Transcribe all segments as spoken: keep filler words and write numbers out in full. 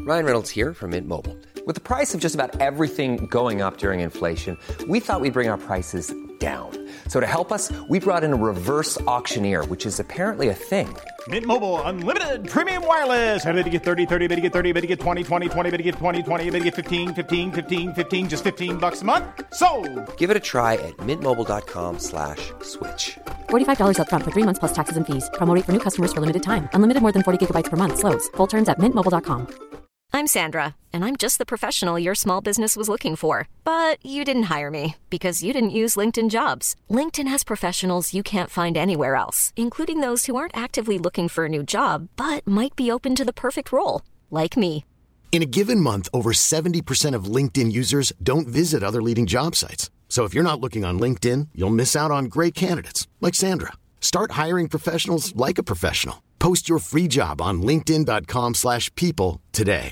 Ryan Reynolds here from Mint Mobile. With the price of just about everything going up during inflation, we thought we'd bring our prices down. So to help us, we brought in a reverse auctioneer, which is apparently a thing. Mint Mobile Unlimited Premium Wireless. How to get thirty, thirty, how to get thirty, how to get twenty, twenty, twenty, how to get twenty, twenty, how to get fifteen, fifteen, fifteen, fifteen, just fifteen bucks a month? Sold! Give it a try at mintmobile.com slash switch. forty-five dollars up front for three months plus taxes and fees. Promo rate for new customers for limited time. Unlimited more than forty gigabytes per month. Slows full terms at mint mobile dot com. I'm Sandra, and I'm just the professional your small business was looking for. But you didn't hire me because you didn't use LinkedIn Jobs. LinkedIn has professionals you can't find anywhere else, including those who aren't actively looking for a new job, but might be open to the perfect role, like me. In a given month, over seventy percent of LinkedIn users don't visit other leading job sites. So if you're not looking on LinkedIn, you'll miss out on great candidates like Sandra. Start hiring professionals like a professional. Post your free job on linkedin.com slash people today.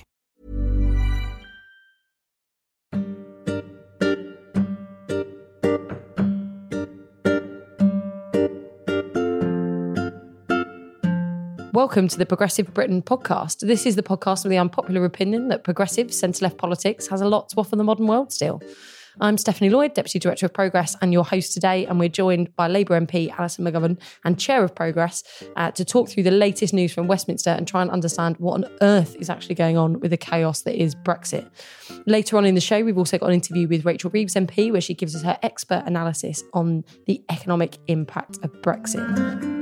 Welcome to the Progressive Britain podcast. This is the podcast with the unpopular opinion that progressive centre-left politics has a lot to offer the modern world still. I'm Stephanie Lloyd, Deputy Director of Progress and your host today, and we're joined by Labour M P Alison McGovern and Chair of Progress uh, to talk through the latest news from Westminster and try and understand what on earth is actually going on with the chaos that is Brexit. Later on in the show, we've also got an interview with Rachel Reeves M P where she gives us her expert analysis on the economic impact of Brexit.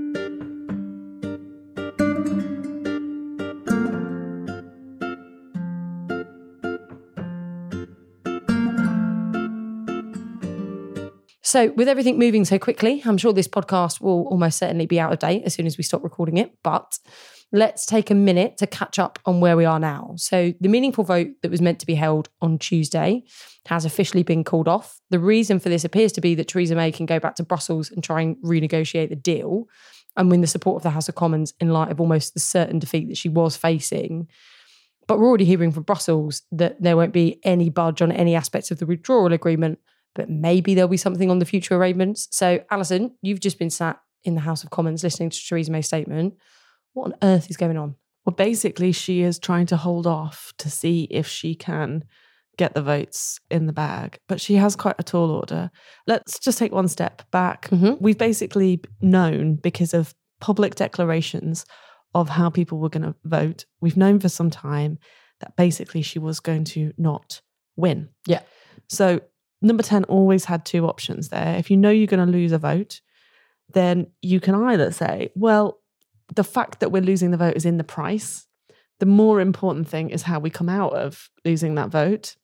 So with everything moving so quickly, I'm sure this podcast will almost certainly be out of date as soon as we stop recording it. But let's take a minute to catch up on where we are now. So the meaningful vote that was meant to be held on Tuesday has officially been called off. The reason for this appears to be that Theresa May can go back to Brussels and try and renegotiate the deal and win the support of the House of Commons in light of almost the certain defeat that she was facing. But we're already hearing from Brussels that there won't be any budge on any aspects of the withdrawal agreement, but maybe there'll be something on the future arrangements. So, Alison, you've just been sat in the House of Commons listening to Theresa May's statement. What on earth is going on? Well, basically, she is trying to hold off to see if she can get the votes in the bag. But she has quite a tall order. Let's just take one step back. Mm-hmm. We've basically known, because of public declarations of how people were going to vote, we've known for some time that basically she was going to not win. Yeah. So Number ten always had two options there. If you know you're going to lose a vote, then you can either say, well, the fact that we're losing the vote is in the price. The more important thing is how we come out of losing that vote.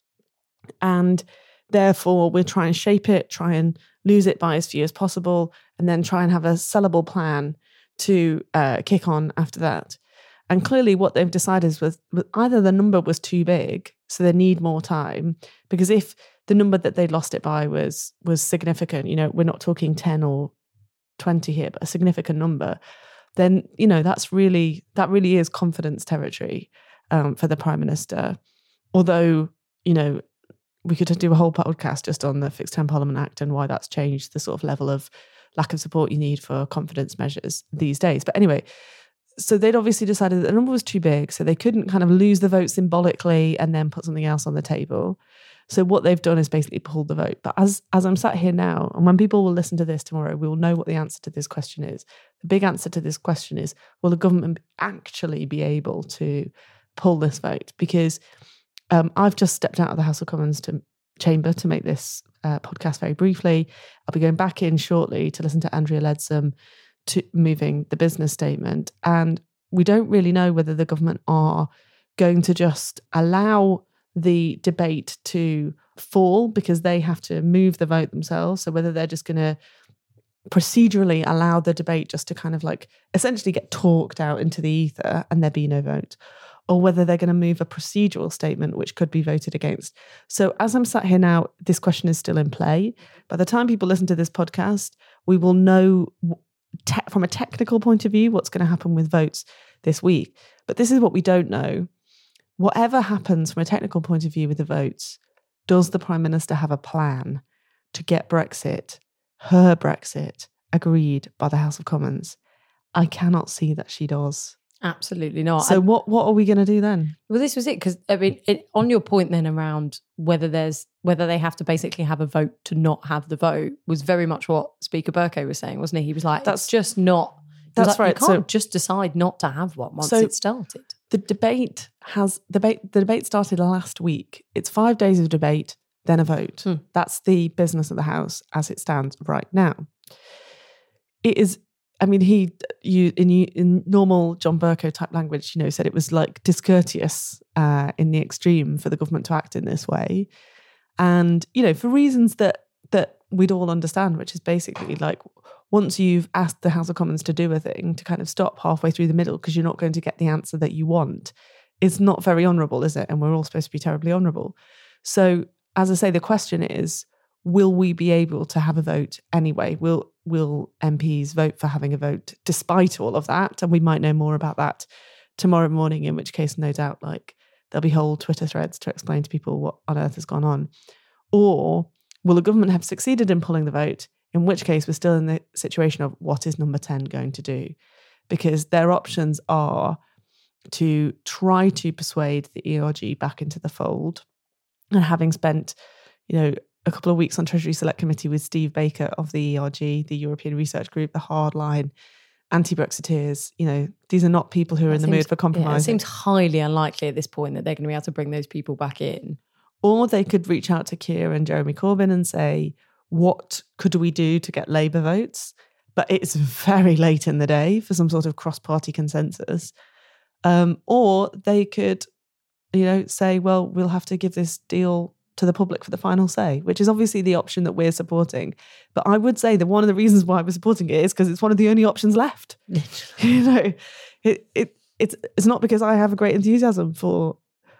And therefore, we'll try and shape it, try and lose it by as few as possible, and then try and have a sellable plan to uh, kick on after that. And clearly what they've decided was, was either the number was too big, so they need more time, because if the number that they lost it by was was significant, you know, we're not talking ten or twenty here, but a significant number, then, you know, that's really, that really is confidence territory um, for the Prime Minister. Although, you know, we could do a whole podcast just on the Fixed Term Parliament Act and why that's changed the sort of level of lack of support you need for confidence measures these days. But anyway, so they'd obviously decided that the number was too big, so they couldn't kind of lose the vote symbolically and then put something else on the table. So what they've done is basically pulled the vote. But as as I'm sat here now, and when people will listen to this tomorrow, we will know what the answer to this question is. The big answer to this question is, will the government actually be able to pull this vote? Because um, I've just stepped out of the House of Commons to chamber to make this uh, podcast very briefly. I'll be going back in shortly to listen to Andrea Leadsom to moving the business statement. And we don't really know whether the government are going to just allow the debate to fall because they have to move the vote themselves. So whether they're just going to procedurally allow the debate just to kind of like essentially get talked out into the ether and there be no vote, or whether they're going to move a procedural statement which could be voted against. So as I'm sat here now, this question is still in play. By the time people listen to this podcast, we will know te- from a technical point of view what's going to happen with votes this week. But this is what we don't know. Whatever happens from a technical point of view with the votes, does the Prime Minister have a plan to get Brexit, her Brexit, agreed by the House of Commons? I cannot see that she does. Absolutely not. So And- what what are we going to do then? Well, this was it because I mean, it, on your point then around whether there's whether they have to basically have a vote to not have the vote was very much what Speaker Burko was saying, wasn't he? He was like, That's- "That's just not." he was that's like, right. You can't So- just decide not to have one once So- it's started. The debate has debate. The debate started last week. It's five days of debate, then a vote. Hmm. That's the business of the House as it stands right now. It is. I mean, he you in in normal John Burko type language, you know, said it was like discourteous uh, in the extreme for the government to act in this way, and you know, for reasons that that we'd all understand, which is basically like once you've asked the House of Commons to do a thing, to kind of stop halfway through the middle because you're not going to get the answer that you want, it's not very honourable, is it? And we're all supposed to be terribly honourable. So, as I say, the question is, will we be able to have a vote anyway? Will will M Ps vote for having a vote despite all of that? And we might know more about that tomorrow morning, in which case, no doubt, like there'll be whole Twitter threads to explain to people what on earth has gone on. Or will the government have succeeded in pulling the vote, in which case we're still in the situation of what is number ten going to do? Because their options are to try to persuade the E R G back into the fold. And having spent, you know, a couple of weeks on Treasury Select Committee with Steve Baker of the E R G, the European Research Group, the hardline anti-Brexiteers, you know, these are not people who are in the Seems- mood for compromise. Yeah, it seems highly unlikely at this point that they're going to be able to bring those people back in. Or they could reach out to Keir and Jeremy Corbyn and say, what could we do to get Labour votes? But it's very late in the day for some sort of cross-party consensus. Um, or they could, you know, say, well, we'll have to give this deal to the public for the final say, which is obviously the option that we're supporting. But I would say that one of the reasons why we're supporting it is because it's one of the only options left. You know, it, it it's it's not because I have a great enthusiasm for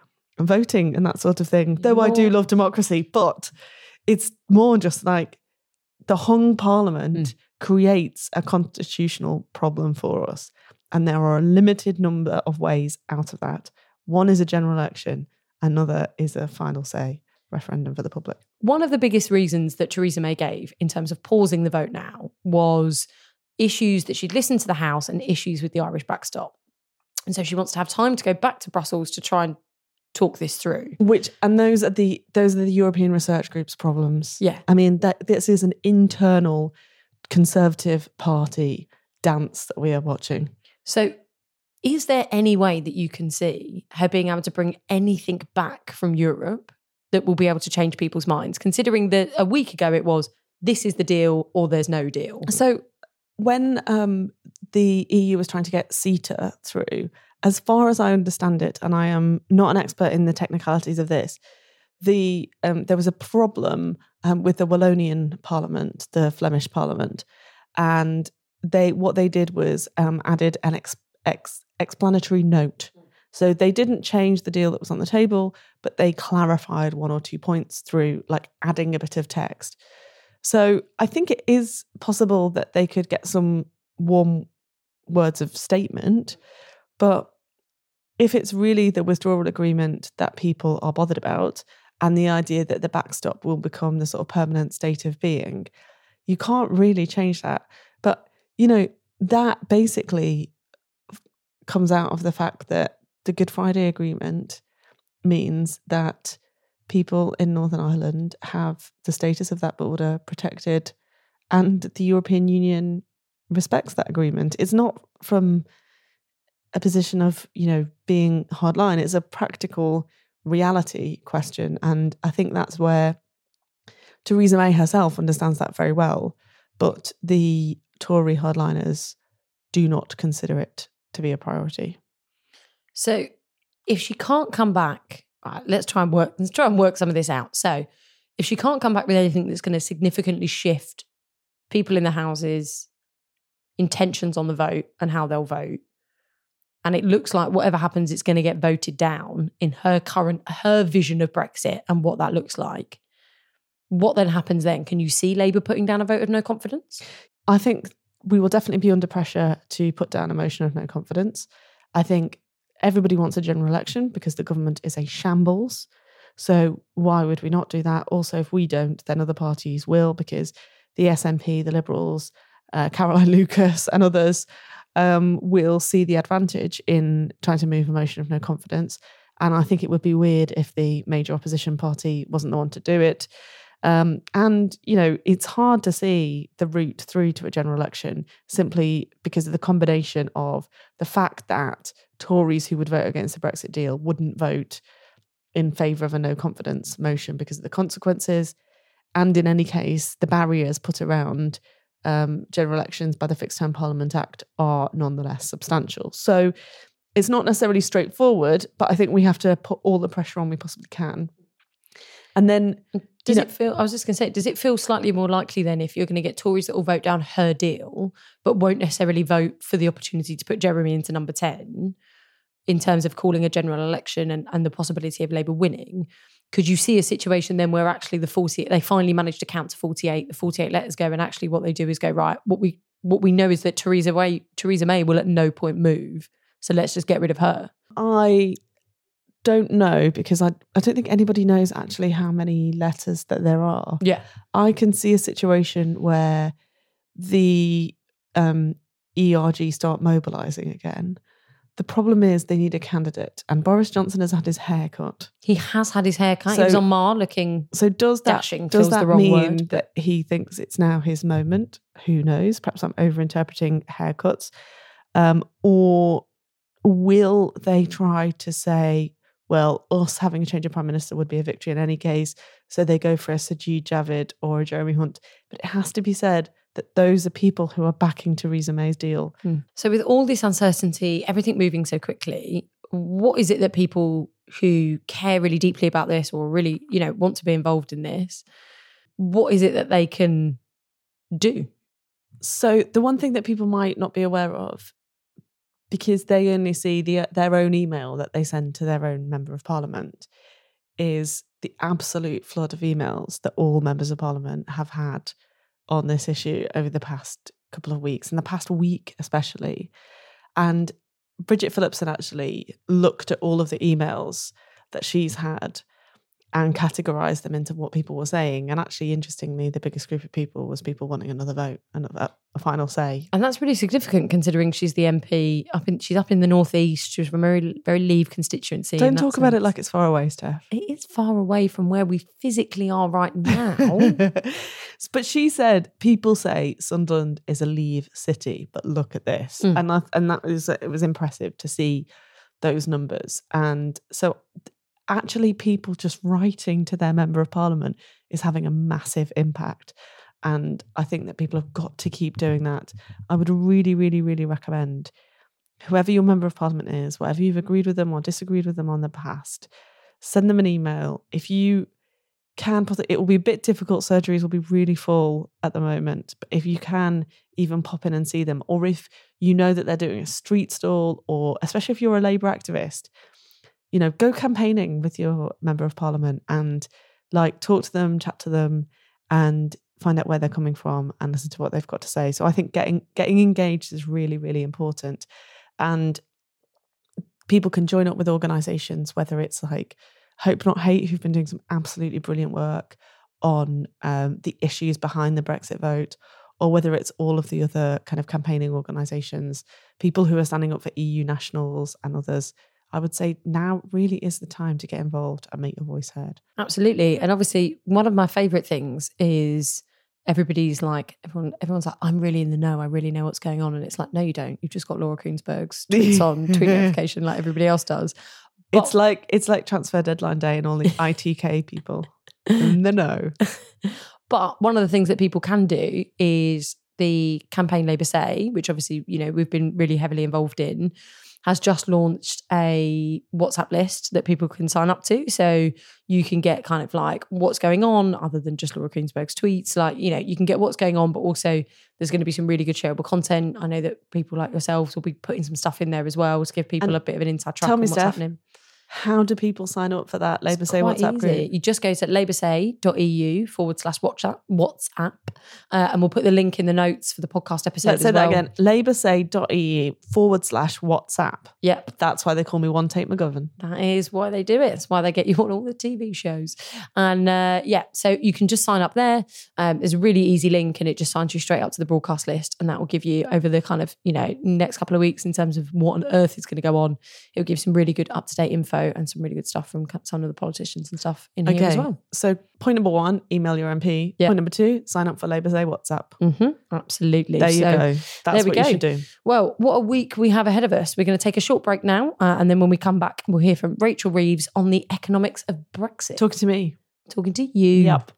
voting and that sort of thing, though I do More- love democracy, but it's more just like the hung parliament Mm. creates a constitutional problem for us. And there are a limited number of ways out of that. One is a general election, another is a final say referendum for the public. One of the biggest reasons that Theresa May gave in terms of pausing the vote now was issues that she'd listened to the House and issues with the Irish backstop. And so she wants to have time to go back to Brussels to try and talk this through. Which and those are the those are the European Research Group's problems. Yeah. I mean, that this is an internal Conservative Party dance that we are watching. So is there any way that you can see her being able to bring anything back from Europe that will be able to change people's minds, considering that a week ago it was, this is the deal or there's no deal? So when um, the E U was trying to get CETA through, as far as I understand it, and I am not an expert in the technicalities of this, the um, there was a problem um, with the Wallonian Parliament, the Flemish Parliament, and they what they did was um, added an ex, ex, explanatory note. So they didn't change the deal that was on the table, but they clarified one or two points through like adding a bit of text. So I think it is possible that they could get some warm words of statement, but if it's really the withdrawal agreement that people are bothered about and the idea that the backstop will become the sort of permanent state of being, you can't really change that. But, you know, that basically comes out of the fact that the Good Friday Agreement means that people in Northern Ireland have the status of that border protected and the European Union respects that agreement. It's not from a position of, you know, being hardline. It's a practical reality question. And I think that's where Theresa May herself understands that very well. But the Tory hardliners do not consider it to be a priority. So if she can't come back, right, let's try and work, let's try and work some of this out. So if she can't come back with anything that's going to significantly shift people in the houses' intentions on the vote and how they'll vote, and it looks like whatever happens, it's going to get voted down in her current, her vision of Brexit and what that looks like, what then happens then? Can you see Labour putting down a vote of no confidence? I think we will definitely be under pressure to put down a motion of no confidence. I think everybody wants a general election because the government is a shambles. So why would we not do that? Also, if we don't, then other parties will, because the S N P, the Liberals, uh, Caroline Lucas and others um, will see the advantage in trying to move a motion of no confidence. And I think it would be weird if the major opposition party wasn't the one to do it. Um, and, you know, it's hard to see the route through to a general election simply because of the combination of the fact that Tories who would vote against the Brexit deal wouldn't vote in favour of a no confidence motion because of the consequences. And in any case, the barriers put around um, general elections by the Fixed Term Parliament Act are nonetheless substantial. So it's not necessarily straightforward, but I think we have to put all the pressure on we possibly can. And then, does you know, it feel, I was just going to say, does it feel slightly more likely then if you're going to get Tories that will vote down her deal, but won't necessarily vote for the opportunity to put Jeremy into number ten in terms of calling a general election and, and the possibility of Labour winning? Could you see a situation then where actually the forty, they finally manage to count to forty-eight, the forty-eight letters go, and actually what they do is go, right, what we what we know is that Theresa May, Theresa May will at no point move, so let's just get rid of her? I don't know because I, I don't think anybody knows actually how many letters that there are. Yeah. I can see a situation where the um, E R G start mobilising again. The problem is they need a candidate, and Boris Johnson has had his hair cut. He has had his hair cut. So- he was on Mar looking So does that dashing, does feels that the wrong mean word. that he thinks it's now his moment? Who knows? Perhaps I'm overinterpreting haircuts. Um, or will they try to say, well, us having a change of prime minister would be a victory in any case, so they go for a Sajid Javid or a Jeremy Hunt? But it has to be said that those are people who are backing Theresa May's deal. Mm. So with all this uncertainty, everything moving so quickly, what is it that people who care really deeply about this or really, you know, want to be involved in this, what is it that they can do? So the one thing that people might not be aware of, because they only see the, their own email that they send to their own member of parliament, is the absolute flood of emails that all members of parliament have had on this issue over the past couple of weeks, and the past week especially. And Bridget Phillipson actually looked at all of the emails that she's had and categorised them into what people were saying. And actually, interestingly, the biggest group of people was people wanting another vote and a, a final say. And that's really significant considering she's the M P up in, she's up in the northeast. She's from a very, very Leave constituency. Don't in that talk about it sense. like it's far away, Steph. It is far away from where we physically are right now. But she said, people say Sunderland is a Leave city, but look at this. Mm. And I, and that was, it was impressive to see those numbers. And so actually people just writing to their member of parliament is having a massive impact. And I think that people have got to keep doing that. I would really, really, really recommend whoever your member of parliament is, whatever you've agreed with them or disagreed with them on the past, send them an email. If you can, it will be a bit difficult. Surgeries will be really full at the moment. But if you can even pop in and see them, or if you know that they're doing a street stall, or especially if you're a Labour activist, you know, go campaigning with your member of parliament and like talk to them, chat to them, and find out where they're coming from and listen to what they've got to say. So I think getting getting engaged is really, really important. And people can join up with organisations, whether it's like Hope Not Hate, who've been doing some absolutely brilliant work on um, the issues behind the Brexit vote, or whether it's all of the other kind of campaigning organisations, people who are standing up for E U nationals and others. I would say now really is the time to get involved and make your voice heard. Absolutely. And obviously, one of my favourite things is everybody's like, everyone, everyone's like, I'm really in the know. I really know what's going on. And it's like, no, you don't. You've just got Laura Koonsberg's tweets on, tweet notification like everybody else does. But It's like it's like transfer deadline day and all the I T K people in the know. But one of the things that people can do is the Campaign Labour Say, which obviously, you know, we've been really heavily involved in, has just launched a WhatsApp list that people can sign up to. So you can get kind of like what's going on other than just Laura Koonsberg's tweets. Like, you know, you can get what's going on, but also there's going to be some really good shareable content. I know that people like yourselves will be putting some stuff in there as well to give people And a bit of an inside track tell on me, what's Steph, happening. How do people sign up for that Labour Say Quite WhatsApp easy. group? You just go to laboursay.eu forward slash WhatsApp, WhatsApp uh, and we'll put the link in the notes for the podcast episode Let's as say well. that again. laboursay.eu forward slash WhatsApp. Yep. That's why they call me One Take McGovern. That is why they do it. It's why they get you on all the T V shows. And uh, yeah, so you can just sign up there. Um, there's a really easy link and it just signs you straight up to the broadcast list. And that will give you over the kind of, you know, next couple of weeks in terms of what on earth is going to go on. It'll give some really good up-to-date info and some really good stuff from some of the politicians and stuff in here as well. So point number one, email your M P. Yeah. Point number two, sign up for Labour Say WhatsApp. Mm-hmm, absolutely. There you So, go. That's there we what go. you should do. Well, what a week we have ahead of us. We're going to take a short break now. Uh, and then when we come back, we'll hear from Rachel Reeves on the economics of Brexit. Talking to me. Talking to you. Yep.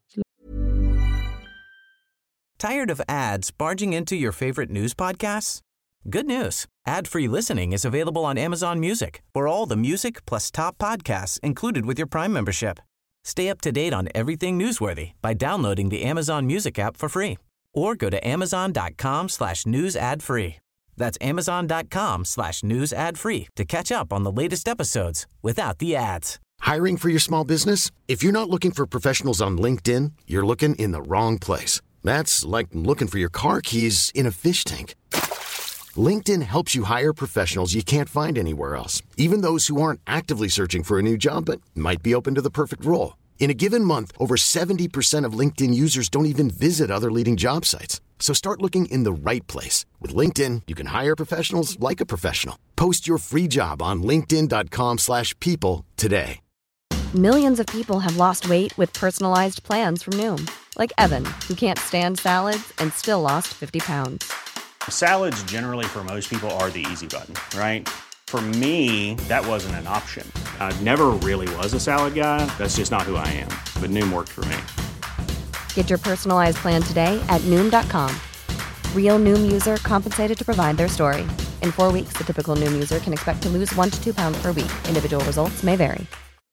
Tired of ads barging into your favorite news podcasts? Good news. Ad-free listening is available on Amazon Music for all the music plus top podcasts included with your Prime membership. Stay up to date on everything newsworthy by downloading the Amazon Music app for free or go to amazon.com slash news ad free. That's amazon.com slash news ad free to catch up on the latest episodes without the ads. Hiring for your small business? If you're not looking for professionals on LinkedIn, you're looking in the wrong place. That's like looking for your car keys in a fish tank. LinkedIn helps you hire professionals you can't find anywhere else, even those who aren't actively searching for a new job but might be open to the perfect role. In a given month, over seventy percent of LinkedIn users don't even visit other leading job sites. So start looking in the right place. With LinkedIn, you can hire professionals like a professional. Post your free job on linkedin.com slash people today. Millions of people have lost weight with personalized plans from Noom. Like Evan, who can't stand salads and still lost fifty pounds. Salads generally for most people are the easy button, right? For me, that wasn't an option. I never really was a salad guy. That's just not who I am. But Noom worked for me. Get your personalized plan today at Noom dot com. Real Noom user compensated to provide their story. In four weeks, the typical Noom user can expect to lose one to two pounds per week. Individual results may vary.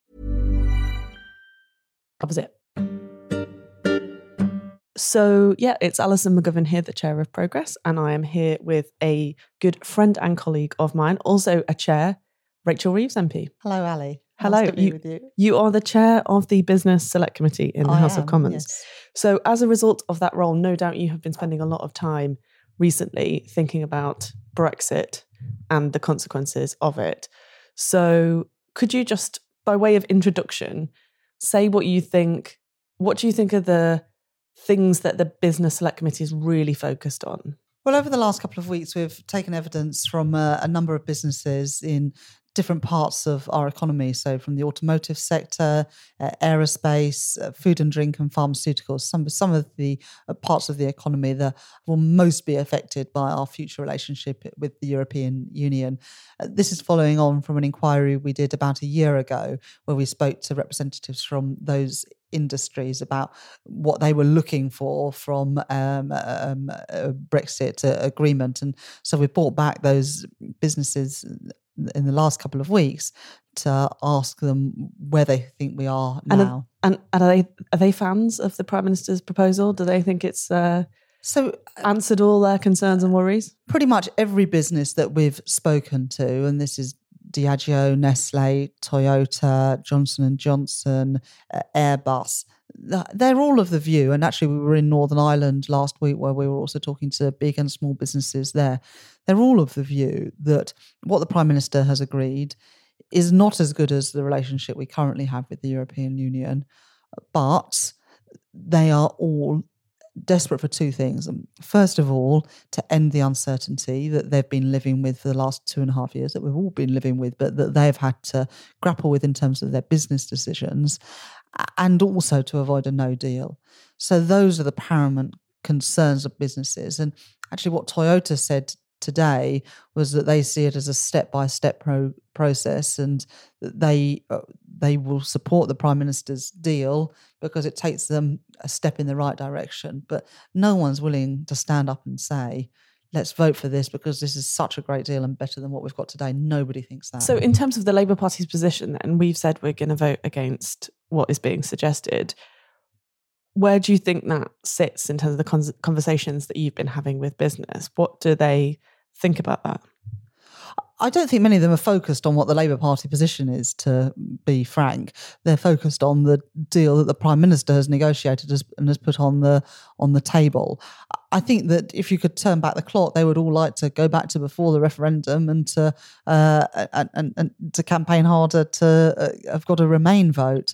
Opposite. So, yeah, it's Alison McGovern here, the chair of Progress, and I am here with a good friend and colleague of mine, also a chair, Rachel Reeves M P. Hello, Ali. Hello. Nice to be You, with you. you are the chair of the Business Select Committee in the I House am, of Commons. yes. So, as a result of that role, no doubt you have been spending a lot of time recently thinking about Brexit and the consequences of it. So, could you just, by way of introduction, say what you think, what do you think are the things that the Business Select Committee is really focused on? Well, over the last couple of weeks, we've taken evidence from uh, a number of businesses in different parts of our economy. So from the automotive sector, uh, aerospace, uh, food and drink and pharmaceuticals, some, some of the uh, parts of the economy that will most be affected by our future relationship with the European Union. Uh, this is following on from an inquiry we did about a year ago where we spoke to representatives from those industries about what they were looking for from um, um, a Brexit agreement. And so we brought back those businesses in the last couple of weeks to ask them where they think we are now. And, and, and are they are they fans of the Prime Minister's proposal? Do they think it's uh, so answered all their concerns and worries? Pretty much every business that we've spoken to, and this is Diageo, Nestle, Toyota, Johnson and Johnson, uh, Airbus, they're all of the view, and actually we were in Northern Ireland last week where we were also talking to big and small businesses there. They're all of the view that what the Prime Minister has agreed is not as good as the relationship we currently have with the European Union, but they are all desperate for two things. First of all, to end the uncertainty that they've been living with for the last two and a half years, that we've all been living with, but that they've had to grapple with in terms of their business decisions, and also to avoid a no deal. So those are the paramount concerns of businesses. And actually what Toyota said today was that they see it as a step-by-step pro- process and that they uh, they will support the Prime Minister's deal because it takes them a step in the right direction. But no one's willing to stand up and say, let's vote for this because this is such a great deal and better than what we've got today. Nobody thinks that. So in terms of the Labour Party's position then, we've said we're going to vote against what is being suggested. Where do you think that sits in terms of the con- conversations that you've been having with business? What do they think about that? I don't think many of them are focused on what the Labour Party position is, to be frank. They're focused on the deal that the Prime Minister has negotiated and has put on the on the table. I think that if you could turn back the clock, they would all like to go back to before the referendum and to uh, and, and, and to campaign harder to uh, have got a Remain vote.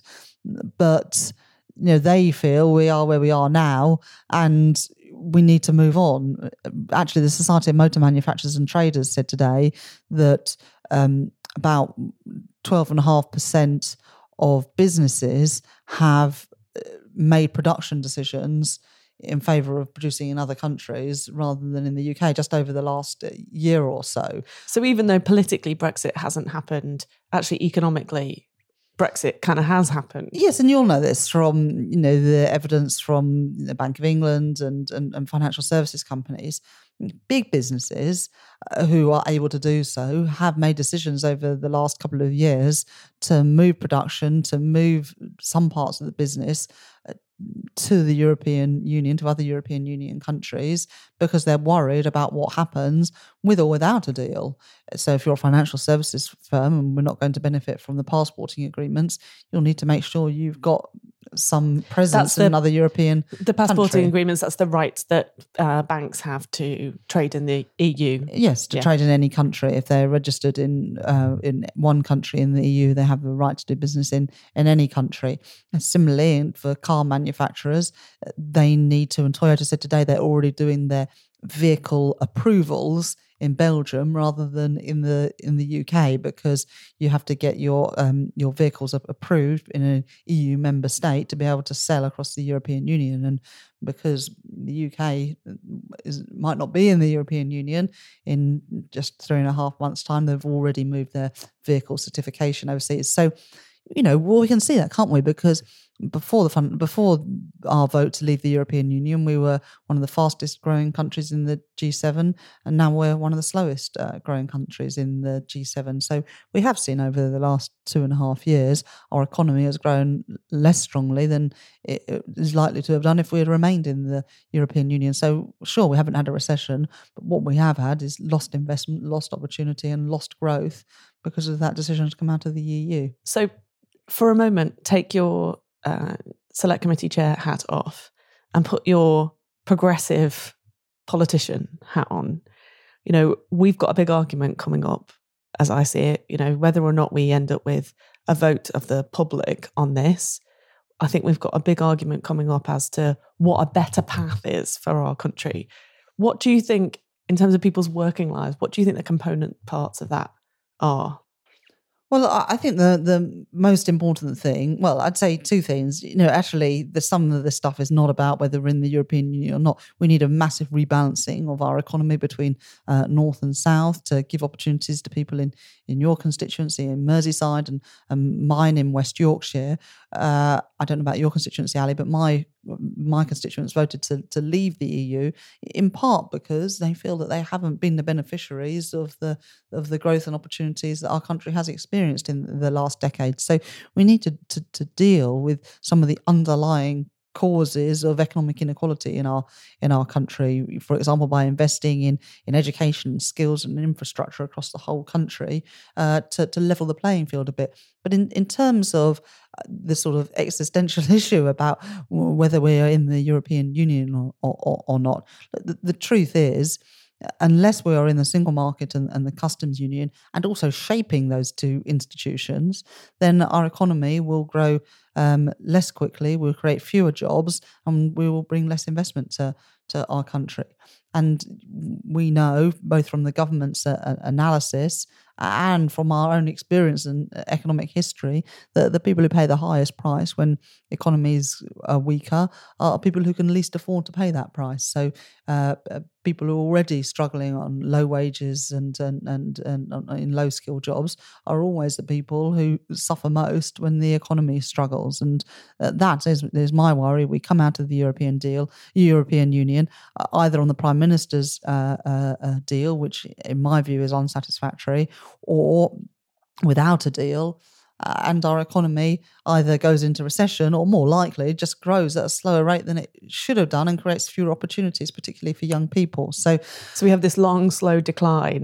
But you know, they feel we are where we are now, and we need to move on. Actually, the Society of Motor Manufacturers and Traders said today that um, about twelve point five percent of businesses have made production decisions in favour of producing in other countries rather than in the U K just over the last year or so. So even though politically Brexit hasn't happened, actually economically Brexit kind of has happened. Yes, and you'll know this from, you know, the evidence from the Bank of England and, and, and financial services companies. Big businesses uh, who are able to do so have made decisions over the last couple of years to move production, to move some parts of the business uh, to the European Union, to other European Union countries, because they're worried about what happens with or without a deal. So if you're a financial services firm and we're not going to benefit from the passporting agreements, you'll need to make sure you've got some presence the, in another European The passporting country. agreements, that's the right that uh, banks have to trade in the E U. Yes, to yeah. trade in any country. If they're registered in uh, in one country in the E U, they have the right to do business in, in any country. And similarly, for car manufacturers, they need to, and Toyota said today they're already doing their vehicle approvals in Belgium rather than in the in the U K, because you have to get your um, your vehicles approved in an E U member state to be able to sell across the European Union. And because the U K is, might not be in the European Union in just three and a half months' time, they've already moved their vehicle certification overseas. So, you know, well, we can see that, can't we? Because before the fun, before our vote to leave the European Union, we were one of the fastest growing countries in the G seven, and now we're one of the slowest uh, growing countries in the G seven. So we have seen over the last two and a half years, our economy has grown less strongly than it is likely to have done if we had remained in the European Union. So sure, we haven't had a recession, but what we have had is lost investment, lost opportunity, and lost growth because of that decision to come out of the E U. So for a moment, take your Uh, select committee chair hat off and put your progressive politician hat on. You know, we've got a big argument coming up, as I see it, you know, whether or not we end up with a vote of the public on this. I think we've got a big argument coming up as to what a better path is for our country. What do you think, in terms of people's working lives, what do you think the component parts of that are? Well, I think the the most important thing, well, I'd say two things. You know, actually, the, some of this stuff is not about whether we're in the European Union or not. We need a massive rebalancing of our economy between uh, North and South to give opportunities to people in, in your constituency, in Merseyside, and, and mine in West Yorkshire. Uh, I don't know about your constituency, Ali, but my my constituents voted to, to leave the E U in part because they feel that they haven't been the beneficiaries of the of the growth and opportunities that our country has experienced in the last decade. So we need to, to, to deal with some of the underlying causes of economic inequality in our in our country, for example, by investing in in education, skills and infrastructure across the whole country uh, to, to level the playing field a bit. But in, in terms of the sort of existential issue about whether we are in the European Union or, or, or not, the, the truth is, unless we are in the single market and, and the customs union and also shaping those two institutions, then our economy will grow um, less quickly, we'll create fewer jobs, and we will bring less investment to, to our country. And we know, both from the government's uh, analysis and from our own experience and economic history, that the people who pay the highest price when economies are weaker are people who can least afford to pay that price. So uh, people who are already struggling on low wages and, and, and, and in low-skilled jobs are always the people who suffer most when the economy struggles. And uh, that is, is my worry. We come out of the European deal, European Union, uh, either on the Prime Minister's uh, uh, uh, deal, which in my view is unsatisfactory, or without a deal, uh, and our economy either goes into recession or, more likely, just grows at a slower rate than it should have done and creates fewer opportunities, particularly for young people. So, so we have this long, slow decline,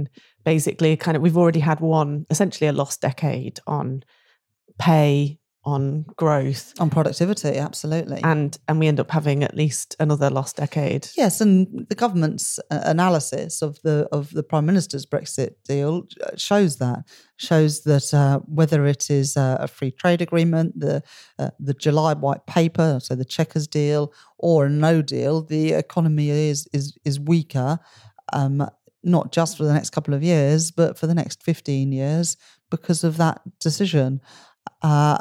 basically kind of, we've already had one, essentially a lost decade on pay, on growth, on productivity, absolutely, and and we end up having at least another lost decade. Yes, and the government's analysis of the of the Prime Minister's Brexit deal shows that shows that uh, whether it is uh, a free trade agreement, the uh, the July White Paper, so the Chequers deal, or a no deal, the economy is is is weaker, um, not just for the next couple of years, but for the next fifteen years because of that decision. Uh,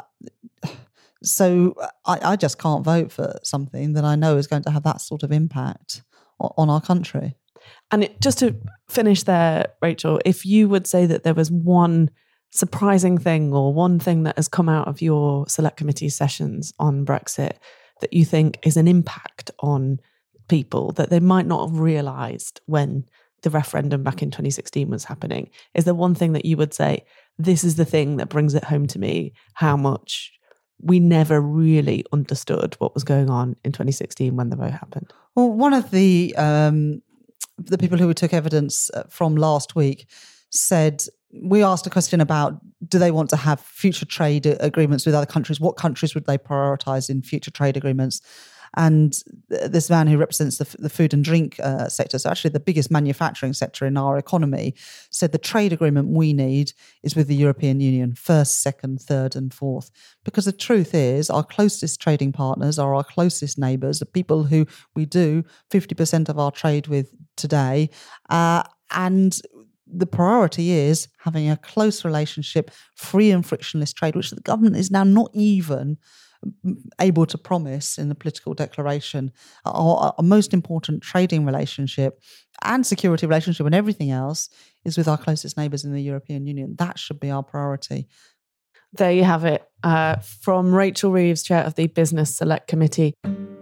so I, I just can't vote for something that I know is going to have that sort of impact on, on our country. And it, just to finish there, Rachel, if you would say that there was one surprising thing or one thing that has come out of your select committee sessions on Brexit that you think is an impact on people that they might not have realised when the referendum back in twenty sixteen was happening, is there one thing that you would say, this is the thing that brings it home to me, how much we never really understood what was going on in twenty sixteen when the vote happened? Well, one of the um, the people who took evidence from last week said, we asked a question about, do they want to have future trade agreements with other countries? What countries would they prioritise in future trade agreements? And this man who represents the, the food and drink uh, sector, so actually the biggest manufacturing sector in our economy, said the trade agreement we need is with the European Union, first, second, third and fourth. Because the truth is our closest trading partners are our closest neighbours, the people who we do fifty percent of our trade with today. Uh, and the priority is having a close relationship, free and frictionless trade, which the government is now not even able to promise in the political declaration. Our, our most important trading relationship and security relationship and everything else is with our closest neighbours in the European Union. That should be our priority. There you have it. Uh, from Rachel Reeves, Chair of the Business Select Committee.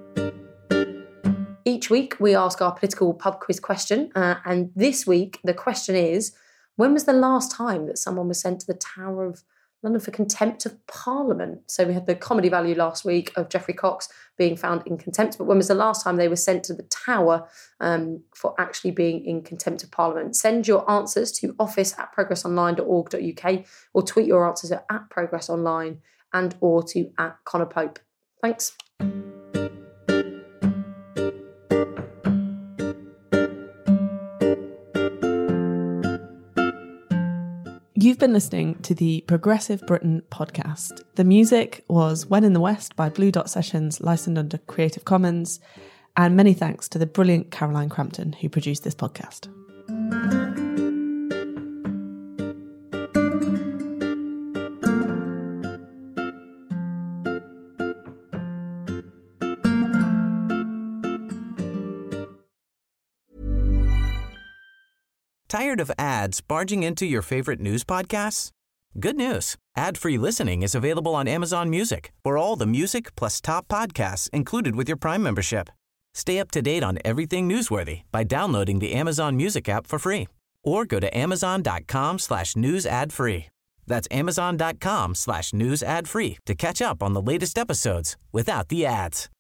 Each week we ask our political pub quiz question, uh, and this week the question is, when was the last time that someone was sent to the Tower of London for contempt of Parliament? So we had the comedy value last week of Geoffrey Cox being found in contempt, but when was the last time they were sent to the Tower um, for actually being in contempt of Parliament? Send your answers to office at progressonline dot org dot uk or tweet your answers at, at progressonline and or to at Conor Pope. Thanks. You've been listening to the Progressive Britain podcast. The music was When in the West by Blue Dot Sessions, licensed under Creative Commons. And many thanks to the brilliant Caroline Crampton, who produced this podcast. Tired of ads barging into your favorite news podcasts? Good news. Ad-free listening is available on Amazon Music for all the music plus top podcasts included with your Prime membership. Stay up to date on everything newsworthy by downloading the Amazon Music app for free or go to amazon.com slash news ad free. That's amazon.com slash news ad free to catch up on the latest episodes without the ads.